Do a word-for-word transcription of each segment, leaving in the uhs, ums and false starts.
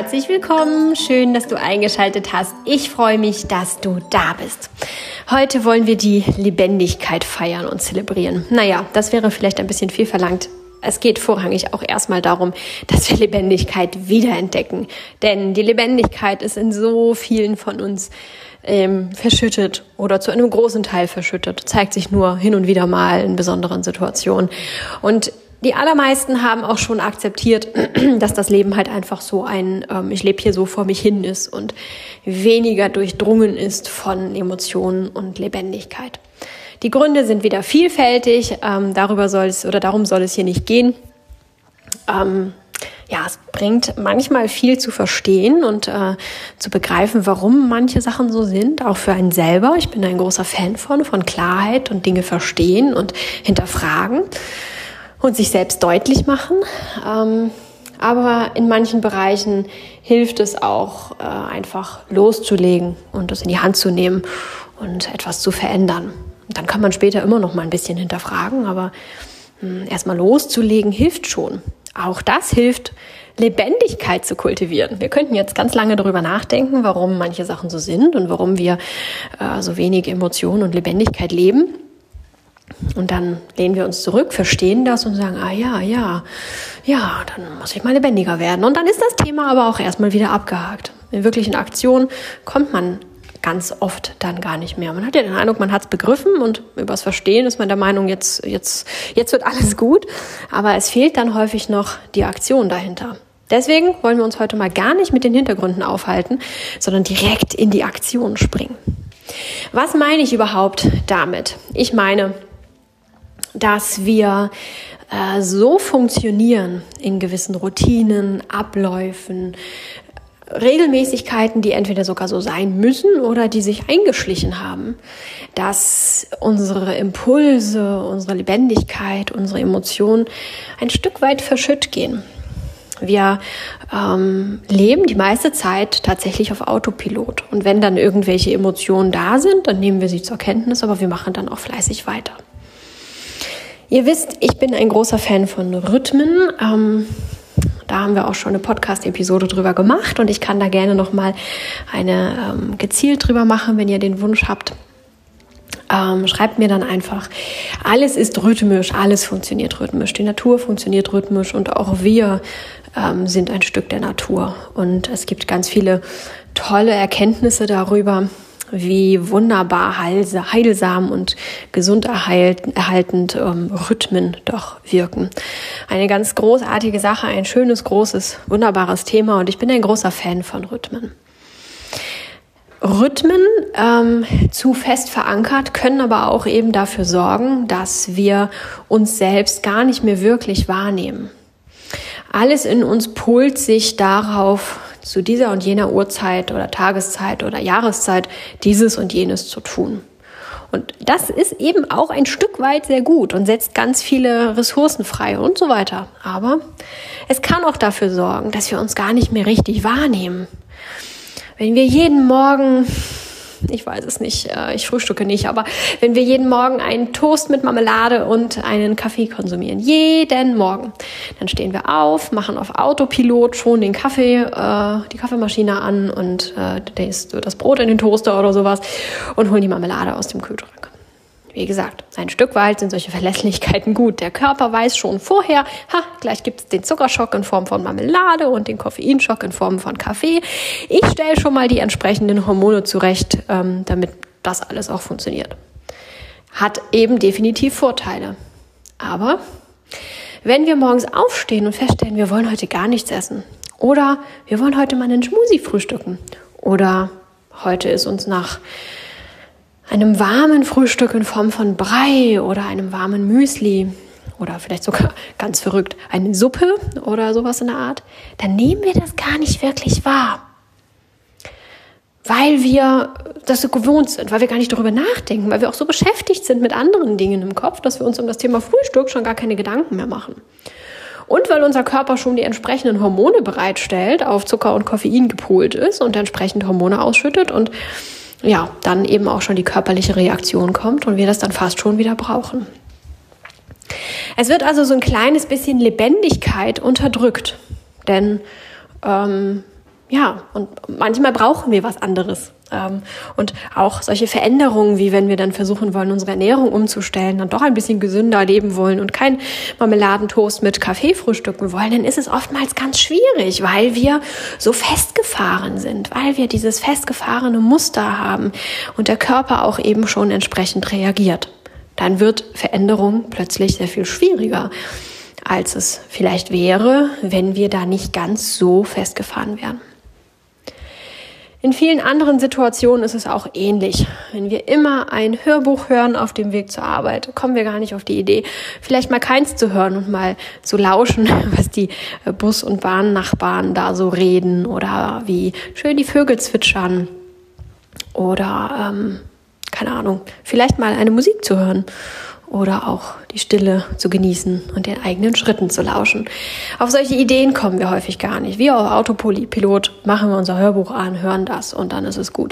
herzlich willkommen. Schön, dass du eingeschaltet hast. Ich freue mich, dass du da bist. Heute wollen wir die Lebendigkeit feiern und zelebrieren. Naja, das wäre vielleicht ein bisschen viel verlangt. Es geht vorrangig auch erstmal darum, dass wir Lebendigkeit wiederentdecken. Denn die Lebendigkeit ist in so vielen von uns ähm, verschüttet oder zu einem großen Teil verschüttet. Zeigt sich nur hin und wieder mal in besonderen Situationen. Und die allermeisten haben auch schon akzeptiert, dass das Leben halt einfach so ein, ähm, ich lebe hier so vor mich hin ist und weniger durchdrungen ist von Emotionen und Lebendigkeit. Die Gründe sind wieder vielfältig, ähm, darüber soll es oder darum soll es hier nicht gehen. Ähm, ja, es bringt manchmal viel zu verstehen und äh, zu begreifen, warum manche Sachen so sind, auch für einen selber. Ich bin ein großer Fan von, von Klarheit und Dinge verstehen und hinterfragen und sich selbst deutlich machen. Ähm, aber in manchen Bereichen hilft es auch, äh, einfach loszulegen und das in die Hand zu nehmen und etwas zu verändern. Und dann kann man später immer noch mal ein bisschen hinterfragen, aber mh, erstmal loszulegen hilft schon. Auch das hilft, Lebendigkeit zu kultivieren. Wir könnten jetzt ganz lange darüber nachdenken, warum manche Sachen so sind und warum wir äh, so wenig Emotionen und Lebendigkeit leben. Und dann lehnen wir uns zurück, verstehen das und sagen, ah ja, ja, ja, dann muss ich mal lebendiger werden. Und dann ist das Thema aber auch erstmal wieder abgehakt. In wirklichen Aktion kommt man ganz oft dann gar nicht mehr. Man hat ja den Eindruck, man hat es begriffen und übers Verstehen ist man der Meinung, jetzt, jetzt, jetzt wird alles gut. Aber es fehlt dann häufig noch die Aktion dahinter. Deswegen wollen wir uns heute mal gar nicht mit den Hintergründen aufhalten, sondern direkt in die Aktion springen. Was meine ich überhaupt damit? Ich meine, dass wir äh, so funktionieren in gewissen Routinen, Abläufen, Regelmäßigkeiten, die entweder sogar so sein müssen oder die sich eingeschlichen haben, dass unsere Impulse, unsere Lebendigkeit, unsere Emotionen ein Stück weit verschütt gehen. Wir ähm, leben die meiste Zeit tatsächlich auf Autopilot. Und wenn dann irgendwelche Emotionen da sind, dann nehmen wir sie zur Kenntnis, aber wir machen dann auch fleißig weiter. Ihr wisst, ich bin ein großer Fan von Rhythmen. Ähm, da haben wir auch schon eine Podcast-Episode drüber gemacht und ich kann da gerne nochmal eine ähm, gezielt drüber machen, wenn ihr den Wunsch habt. Ähm, schreibt mir dann einfach, alles ist rhythmisch, alles funktioniert rhythmisch. Die Natur funktioniert rhythmisch und auch wir ähm, sind ein Stück der Natur. Und es gibt ganz viele tolle Erkenntnisse darüber, wie wunderbar heilsam und gesund erhaltend ähm, Rhythmen doch wirken. Eine ganz großartige Sache, ein schönes, großes, wunderbares Thema und ich bin ein großer Fan von Rhythmen. Rhythmen, ähm, zu fest verankert, können aber auch eben dafür sorgen, dass wir uns selbst gar nicht mehr wirklich wahrnehmen. Alles in uns polt sich darauf, zu dieser und jener Uhrzeit oder Tageszeit oder Jahreszeit dieses und jenes zu tun. Und das ist eben auch ein Stück weit sehr gut und setzt ganz viele Ressourcen frei und so weiter. Aber es kann auch dafür sorgen, dass wir uns gar nicht mehr richtig wahrnehmen. Wenn wir jeden Morgen, ich weiß es nicht, ich frühstücke nicht, aber wenn wir jeden Morgen einen Toast mit Marmelade und einen Kaffee konsumieren, jeden Morgen, dann stehen wir auf, machen auf Autopilot schon den Kaffee, äh, die Kaffeemaschine an und äh, das Brot in den Toaster oder sowas und holen die Marmelade aus dem Kühlschrank. Wie gesagt, ein Stück weit sind solche Verlässlichkeiten gut. Der Körper weiß schon vorher, ha, gleich gibt es den Zuckerschock in Form von Marmelade und den Koffeinschock in Form von Kaffee. Ich stelle schon mal die entsprechenden Hormone zurecht, ähm, damit das alles auch funktioniert. Hat eben definitiv Vorteile. Aber wenn wir morgens aufstehen und feststellen, wir wollen heute gar nichts essen oder wir wollen heute mal einen Schmusi frühstücken oder heute ist uns nach einem warmen Frühstück in Form von Brei oder einem warmen Müsli oder vielleicht sogar ganz verrückt eine Suppe oder sowas in der Art, dann nehmen wir das gar nicht wirklich wahr, weil wir das so gewohnt sind, weil wir gar nicht darüber nachdenken, weil wir auch so beschäftigt sind mit anderen Dingen im Kopf, dass wir uns um das Thema Frühstück schon gar keine Gedanken mehr machen. Und weil unser Körper schon die entsprechenden Hormone bereitstellt, auf Zucker und Koffein gepolt ist und entsprechend Hormone ausschüttet und ja, dann eben auch schon die körperliche Reaktion kommt und wir das dann fast schon wieder brauchen. Es wird also so ein kleines bisschen Lebendigkeit unterdrückt, denn ähm, ja, und manchmal brauchen wir was anderes. Ähm, und auch solche Veränderungen, wie wenn wir dann versuchen wollen, unsere Ernährung umzustellen, dann doch ein bisschen gesünder leben wollen und kein Marmeladentoast mit Kaffee frühstücken wollen, dann ist es oftmals ganz schwierig, weil wir so festgefahren sind, weil wir dieses festgefahrene Muster haben und der Körper auch eben schon entsprechend reagiert. Dann wird Veränderung plötzlich sehr viel schwieriger, als es vielleicht wäre, wenn wir da nicht ganz so festgefahren wären. In vielen anderen Situationen ist es auch ähnlich. Wenn wir immer ein Hörbuch hören auf dem Weg zur Arbeit, kommen wir gar nicht auf die Idee, vielleicht mal keins zu hören und mal zu lauschen, was die Bus- und Bahnnachbarn da so reden oder wie schön die Vögel zwitschern oder, ähm, keine Ahnung, vielleicht mal eine Musik zu hören. Oder auch die Stille zu genießen und den eigenen Schritten zu lauschen. Auf solche Ideen kommen wir häufig gar nicht. Wir auf Autopilot machen wir unser Hörbuch an, hören das und dann ist es gut.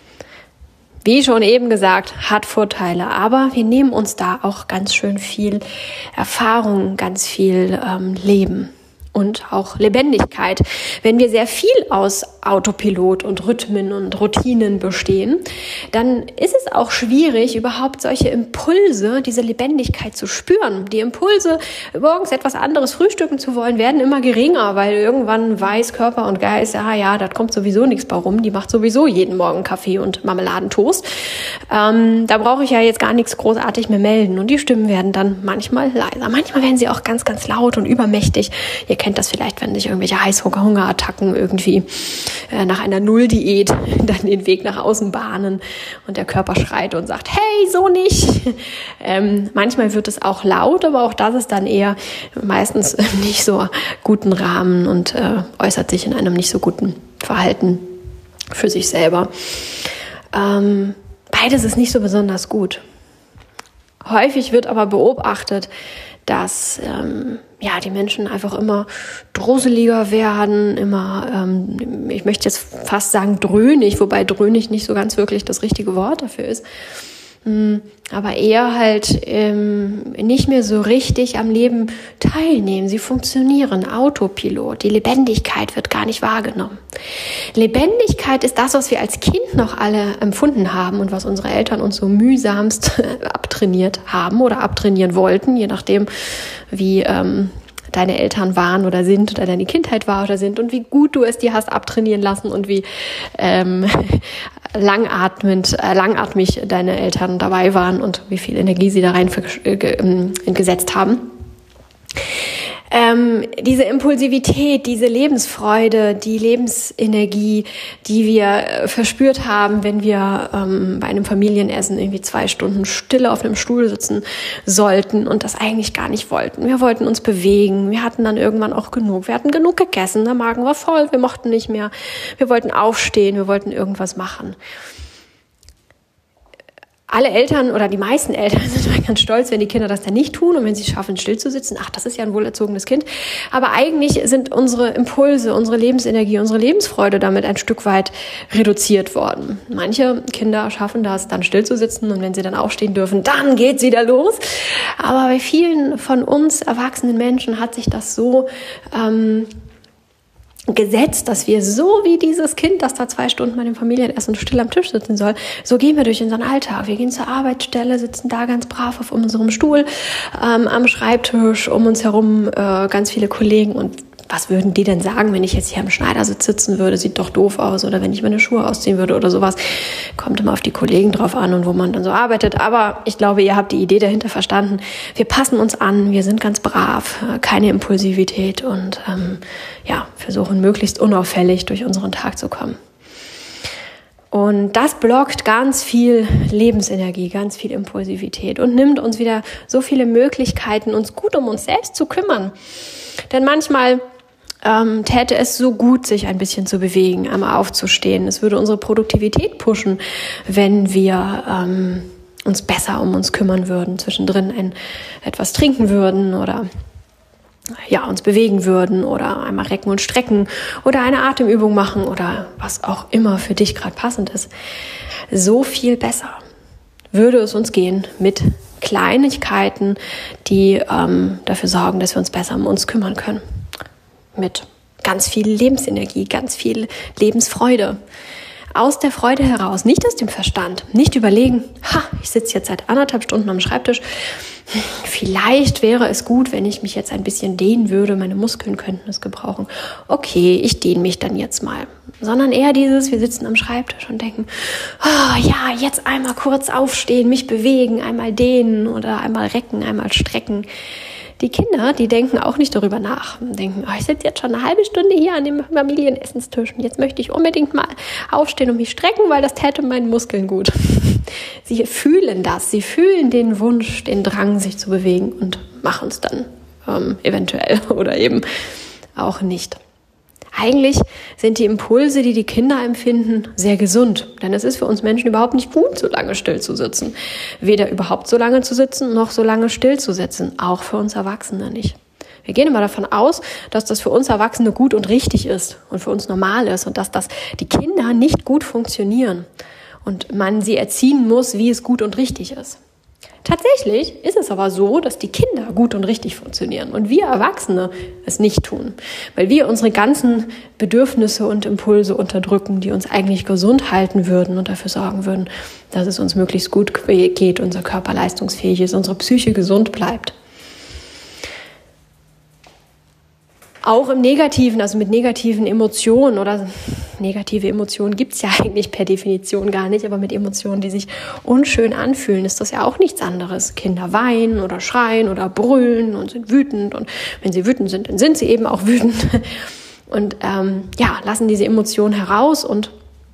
Wie schon eben gesagt, hat Vorteile, aber wir nehmen uns da auch ganz schön viel Erfahrung, ganz viel ähm, Leben. Und auch Lebendigkeit. Wenn wir sehr viel aus Autopilot und Rhythmen und Routinen bestehen, dann ist es auch schwierig, überhaupt solche Impulse, diese Lebendigkeit zu spüren. Die Impulse, morgens etwas anderes frühstücken zu wollen, werden immer geringer, weil irgendwann weiß Körper und Geist, ah ja, da kommt sowieso nichts bei rum, die macht sowieso jeden Morgen Kaffee und Marmeladentoast. Ähm, da brauche ich ja jetzt gar nichts großartig mehr melden. Und die Stimmen werden dann manchmal leiser. Manchmal werden sie auch ganz, ganz laut und übermächtig. Ihr kennt das vielleicht, wenn sich irgendwelche Heißhungerattacken irgendwie äh, nach einer Null-Diät dann den Weg nach außen bahnen und der Körper schreit und sagt, hey, so nicht. Ähm, manchmal wird es auch laut, aber auch das ist dann eher meistens äh, nicht so guten Rahmen und äh, äußert sich in einem nicht so guten Verhalten für sich selber. Ähm, beides ist nicht so besonders gut. Häufig wird aber beobachtet, dass ähm, ja die Menschen einfach immer droseliger werden, immer, ähm, ich möchte jetzt fast sagen dröhnig, wobei dröhnig nicht so ganz wirklich das richtige Wort dafür ist, ähm, aber eher halt ähm, nicht mehr so richtig am Leben teilnehmen. Sie funktionieren, Autopilot, die Lebendigkeit wird gar nicht wahrgenommen. Lebendigkeit ist das, was wir als Kind noch alle empfunden haben und was unsere Eltern uns so mühsamst abtrainiert haben oder abtrainieren wollten, je nachdem, wie ähm, deine Eltern waren oder sind oder deine Kindheit war oder sind und wie gut du es dir hast abtrainieren lassen und wie ähm, langatmend, äh, langatmig deine Eltern dabei waren und wie viel Energie sie da rein äh, gesetzt haben. Ähm, diese Impulsivität, diese Lebensfreude, die Lebensenergie, die wir äh, verspürt haben, wenn wir ähm, bei einem Familienessen irgendwie zwei Stunden Stille auf einem Stuhl sitzen sollten und das eigentlich gar nicht wollten. Wir wollten uns bewegen, wir hatten dann irgendwann auch genug. Wir hatten genug gegessen, der Magen war voll, wir mochten nicht mehr. Wir wollten aufstehen, wir wollten irgendwas machen. Alle Eltern oder die meisten Eltern sind mal ganz stolz, wenn die Kinder das dann nicht tun und wenn sie es schaffen, still zu sitzen. Ach, das ist ja ein wohlerzogenes Kind. Aber eigentlich sind unsere Impulse, unsere Lebensenergie, unsere Lebensfreude damit ein Stück weit reduziert worden. Manche Kinder schaffen das, dann still zu sitzen und wenn sie dann aufstehen dürfen, dann geht's wieder los. Aber bei vielen von uns erwachsenen Menschen hat sich das so ähm, gesetzt, dass wir so wie dieses Kind, das da zwei Stunden bei dem Familienessen still am Tisch sitzen soll, so gehen wir durch unseren Alltag. Wir gehen zur Arbeitsstelle, sitzen da ganz brav auf unserem Stuhl, ähm, am Schreibtisch, um uns herum äh, ganz viele Kollegen und was würden die denn sagen, wenn ich jetzt hier am Schneidersitz sitzen würde? Sieht doch doof aus. Oder wenn ich meine Schuhe ausziehen würde oder sowas. Kommt immer auf die Kollegen drauf an und wo man dann so arbeitet. Aber ich glaube, ihr habt die Idee dahinter verstanden. Wir passen uns an, wir sind ganz brav, keine Impulsivität und ähm, ja, versuchen möglichst unauffällig durch unseren Tag zu kommen. Und das blockt ganz viel Lebensenergie, ganz viel Impulsivität und nimmt uns wieder so viele Möglichkeiten, uns gut um uns selbst zu kümmern. Denn manchmal ähm, täte es so gut, sich ein bisschen zu bewegen, einmal aufzustehen. Es würde unsere Produktivität pushen, wenn wir ähm, uns besser um uns kümmern würden, zwischendrin ein, etwas trinken würden oder ja, uns bewegen würden oder einmal recken und strecken oder eine Atemübung machen oder was auch immer für dich gerade passend ist. So viel besser würde es uns gehen mit Kleinigkeiten, die ähm, dafür sorgen, dass wir uns besser um uns kümmern können. Mit ganz viel Lebensenergie, ganz viel Lebensfreude. Aus der Freude heraus, nicht aus dem Verstand, nicht überlegen, ha, ich sitze jetzt seit anderthalb Stunden am Schreibtisch, vielleicht wäre es gut, wenn ich mich jetzt ein bisschen dehnen würde, meine Muskeln könnten es gebrauchen. Okay, ich dehne mich dann jetzt mal. Sondern eher dieses, wir sitzen am Schreibtisch und denken, oh ja, jetzt einmal kurz aufstehen, mich bewegen, einmal dehnen oder einmal recken, einmal strecken. Die Kinder, die denken auch nicht darüber nach und denken, oh, ich sitze jetzt schon eine halbe Stunde hier an dem Familienessenstisch und jetzt möchte ich unbedingt mal aufstehen und mich strecken, weil das täte meinen Muskeln gut. Sie fühlen das, sie fühlen den Wunsch, den Drang, sich zu bewegen und machen es dann ähm, eventuell oder eben auch nicht. Eigentlich sind die Impulse, die die Kinder empfinden, sehr gesund. Denn es ist für uns Menschen überhaupt nicht gut, so lange still zu sitzen. Weder überhaupt so lange zu sitzen, noch so lange still zu sitzen. Auch für uns Erwachsene nicht. Wir gehen immer davon aus, dass das für uns Erwachsene gut und richtig ist und für uns normal ist und dass das die Kinder nicht gut funktionieren und man sie erziehen muss, wie es gut und richtig ist. Tatsächlich ist es aber so, dass die Kinder gut und richtig funktionieren und wir Erwachsene es nicht tun, weil wir unsere ganzen Bedürfnisse und Impulse unterdrücken, die uns eigentlich gesund halten würden und dafür sorgen würden, dass es uns möglichst gut geht, unser Körper leistungsfähig ist, unsere Psyche gesund bleibt. Auch im Negativen, also mit negativen Emotionen oder negative Emotionen gibt's ja eigentlich per Definition gar nicht, aber mit Emotionen, die sich unschön anfühlen, ist das ja auch nichts anderes. Kinder weinen oder schreien oder brüllen und sind wütend und wenn sie wütend sind, dann sind sie eben auch wütend und ähm, ja, lassen diese Emotionen heraus und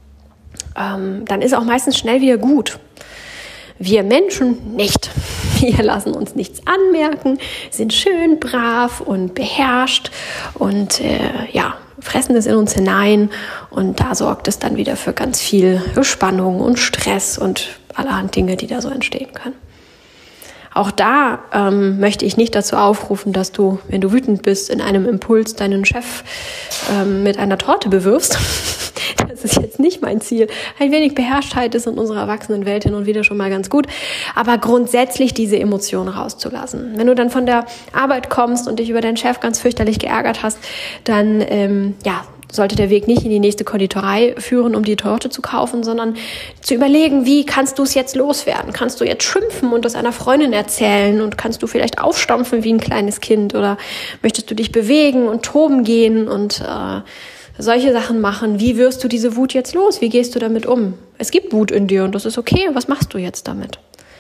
ähm, dann ist auch meistens schnell wieder gut. Wir Menschen nicht. Wir lassen uns nichts anmerken, sind schön brav und beherrscht und äh, ja, fressen es in uns hinein und da sorgt es dann wieder für ganz viel Spannung und Stress und allerhand Dinge, die da so entstehen können. Auch da ähm, möchte ich nicht dazu aufrufen, dass du, wenn du wütend bist, in einem Impuls deinen Chef ähm, mit einer Torte bewirfst. Das ist jetzt nicht mein Ziel. Ein wenig Beherrschtheit ist in unserer Erwachsenenwelt hin und wieder schon mal ganz gut. Aber grundsätzlich diese Emotionen rauszulassen. Wenn du dann von der Arbeit kommst und dich über deinen Chef ganz fürchterlich geärgert hast, dann ähm, ja, sollte der Weg nicht in die nächste Konditorei führen, um die Torte zu kaufen, sondern zu überlegen, wie kannst du es jetzt loswerden? Kannst du jetzt schimpfen und das einer Freundin erzählen und kannst du vielleicht aufstampfen wie ein kleines Kind oder möchtest du dich bewegen und toben gehen und äh, solche Sachen machen? Wie wirst du diese Wut jetzt los? Wie gehst du damit um? Es gibt Wut in dir und das ist okay. Was machst du jetzt damit?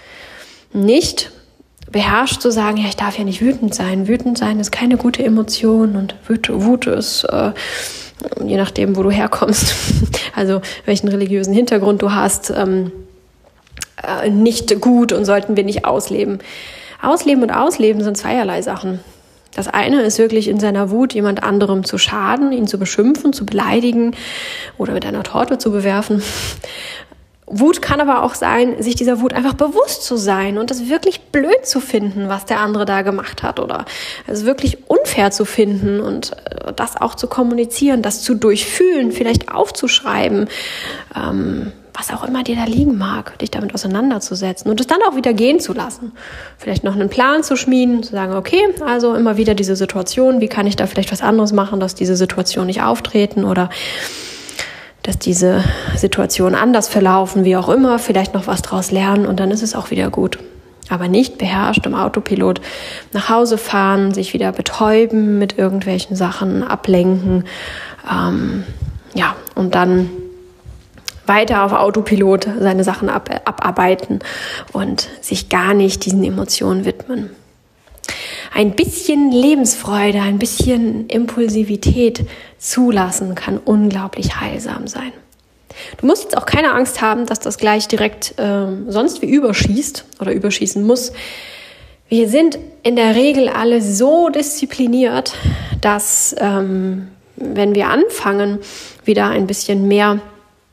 Nicht beherrscht zu sagen, ja, ich darf ja nicht wütend sein. Wütend sein ist keine gute Emotion und Wut, Wut ist, äh, je nachdem, wo du herkommst, also welchen religiösen Hintergrund du hast, ähm, äh, nicht gut und sollten wir nicht ausleben. Ausleben und Ausleben sind zweierlei Sachen. Das eine ist wirklich in seiner Wut jemand anderem zu schaden, ihn zu beschimpfen, zu beleidigen oder mit einer Torte zu bewerfen. Wut kann aber auch sein, sich dieser Wut einfach bewusst zu sein und das wirklich blöd zu finden, was der andere da gemacht hat oder es wirklich unfair zu finden und das auch zu kommunizieren, das zu durchfühlen, vielleicht aufzuschreiben, ähm, was auch immer dir da liegen mag, dich damit auseinanderzusetzen und es dann auch wieder gehen zu lassen. Vielleicht noch einen Plan zu schmieden, zu sagen, okay, also immer wieder diese Situation, wie kann ich da vielleicht was anderes machen, dass diese Situation nicht auftreten oder dass diese Situationen anders verlaufen, wie auch immer, vielleicht noch was draus lernen und dann ist es auch wieder gut. Aber nicht beherrscht im Autopilot nach Hause fahren, sich wieder betäuben mit irgendwelchen Sachen, ablenken, ähm, ja, und dann weiter auf Autopilot seine Sachen ab, abarbeiten und sich gar nicht diesen Emotionen widmen. Ein bisschen Lebensfreude, ein bisschen Impulsivität zulassen kann unglaublich heilsam sein. Du musst jetzt auch keine Angst haben, dass das gleich direkt äh, sonst wie überschießt oder überschießen muss. Wir sind in der Regel alle so diszipliniert, dass ähm, wenn wir anfangen, wieder ein bisschen mehr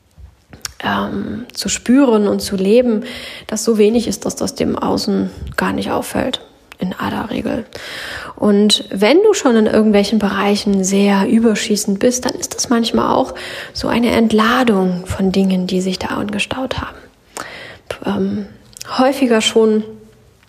ähm, zu spüren und zu leben, dass so wenig ist, dass das dem Außen gar nicht auffällt. In aller Regel. Und wenn du schon in irgendwelchen Bereichen sehr überschießend bist, dann ist das manchmal auch so eine Entladung von Dingen, die sich da angestaut haben. Ähm, häufiger schon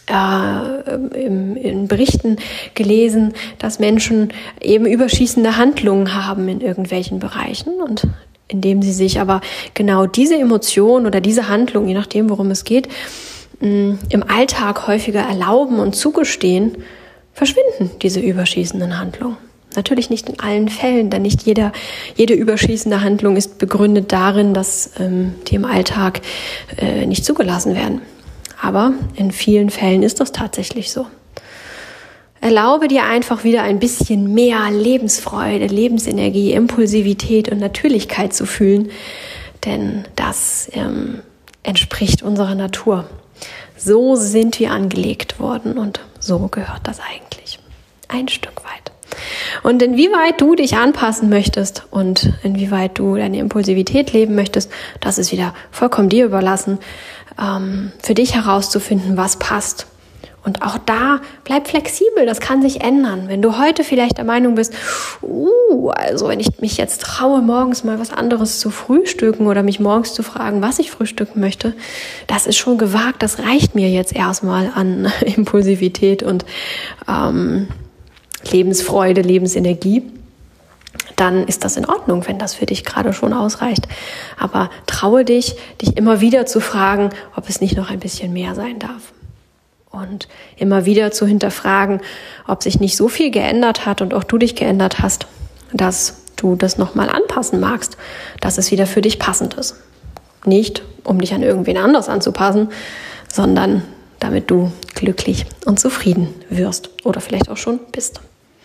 äh, im, in Berichten gelesen, dass Menschen eben überschießende Handlungen haben in irgendwelchen Bereichen und indem sie sich aber genau diese Emotion oder diese Handlung, je nachdem, worum es geht, im Alltag häufiger erlauben und zugestehen, verschwinden diese überschießenden Handlungen. Natürlich nicht in allen Fällen, denn nicht jeder, jede überschießende Handlung ist begründet darin, dass ähm, die im Alltag äh, nicht zugelassen werden. Aber in vielen Fällen ist das tatsächlich so. Erlaube dir einfach wieder ein bisschen mehr Lebensfreude, Lebensenergie, Impulsivität und Natürlichkeit zu fühlen, denn das ähm, entspricht unserer Natur. So sind wir angelegt worden und so gehört das eigentlich. Ein Stück weit. Und inwieweit du dich anpassen möchtest und inwieweit du deine Impulsivität leben möchtest, das ist wieder vollkommen dir überlassen, ähm, für dich herauszufinden, was passt. Und auch da bleib flexibel, das kann sich ändern. Wenn du heute vielleicht der Meinung bist, uh, also wenn ich mich jetzt traue, morgens mal was anderes zu frühstücken oder mich morgens zu fragen, was ich frühstücken möchte, das ist schon gewagt, das reicht mir jetzt erstmal an Impulsivität und ähm, Lebensfreude, Lebensenergie, dann ist das in Ordnung, wenn das für dich gerade schon ausreicht. Aber traue dich, dich immer wieder zu fragen, ob es nicht noch ein bisschen mehr sein darf. Und immer wieder zu hinterfragen, ob sich nicht so viel geändert hat und auch du dich geändert hast, dass du das nochmal anpassen magst, dass es wieder für dich passend ist. Nicht, um dich an irgendwen anders anzupassen, sondern damit du glücklich und zufrieden wirst oder vielleicht auch schon bist.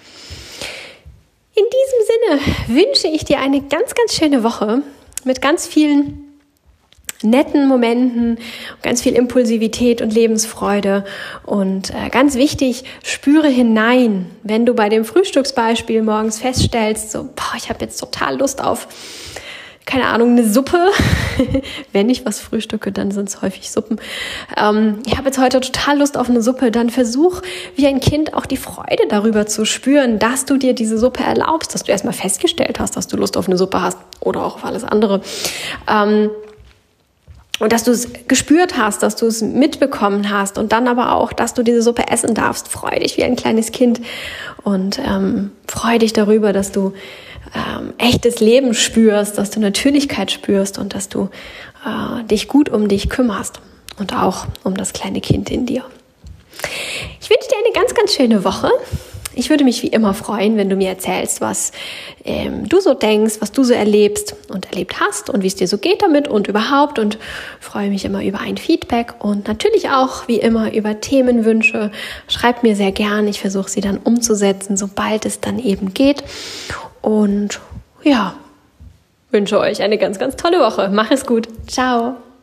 In diesem Sinne wünsche ich dir eine ganz, ganz schöne Woche mit ganz vielen netten Momenten, ganz viel Impulsivität und Lebensfreude. Und äh, ganz wichtig, spüre hinein, wenn du bei dem Frühstücksbeispiel morgens feststellst, so, boah, ich habe jetzt total Lust auf, keine Ahnung, eine Suppe. Wenn ich was frühstücke, dann sind es häufig Suppen. Ähm, ich habe jetzt heute total Lust auf eine Suppe. Dann versuch, wie ein Kind, auch die Freude darüber zu spüren, dass du dir diese Suppe erlaubst, dass du erstmal festgestellt hast, dass du Lust auf eine Suppe hast oder auch auf alles andere. Ähm, Und dass du es gespürt hast, dass du es mitbekommen hast und dann aber auch, dass du diese Suppe essen darfst. Freu dich wie ein kleines Kind und ähm, freu dich darüber, dass du ähm, echtes Leben spürst, dass du Natürlichkeit spürst und dass du äh, dich gut um dich kümmerst und auch um das kleine Kind in dir. Ich wünsche dir eine ganz, ganz schöne Woche. Ich würde mich wie immer freuen, wenn du mir erzählst, was ähm, du so denkst, was du so erlebst und erlebt hast und wie es dir so geht damit und überhaupt, und freue mich immer über ein Feedback und natürlich auch wie immer über Themenwünsche. Schreib mir sehr gern, ich versuche sie dann umzusetzen, sobald es dann eben geht, und ja, wünsche euch eine ganz, ganz tolle Woche. Mach es gut. Ciao.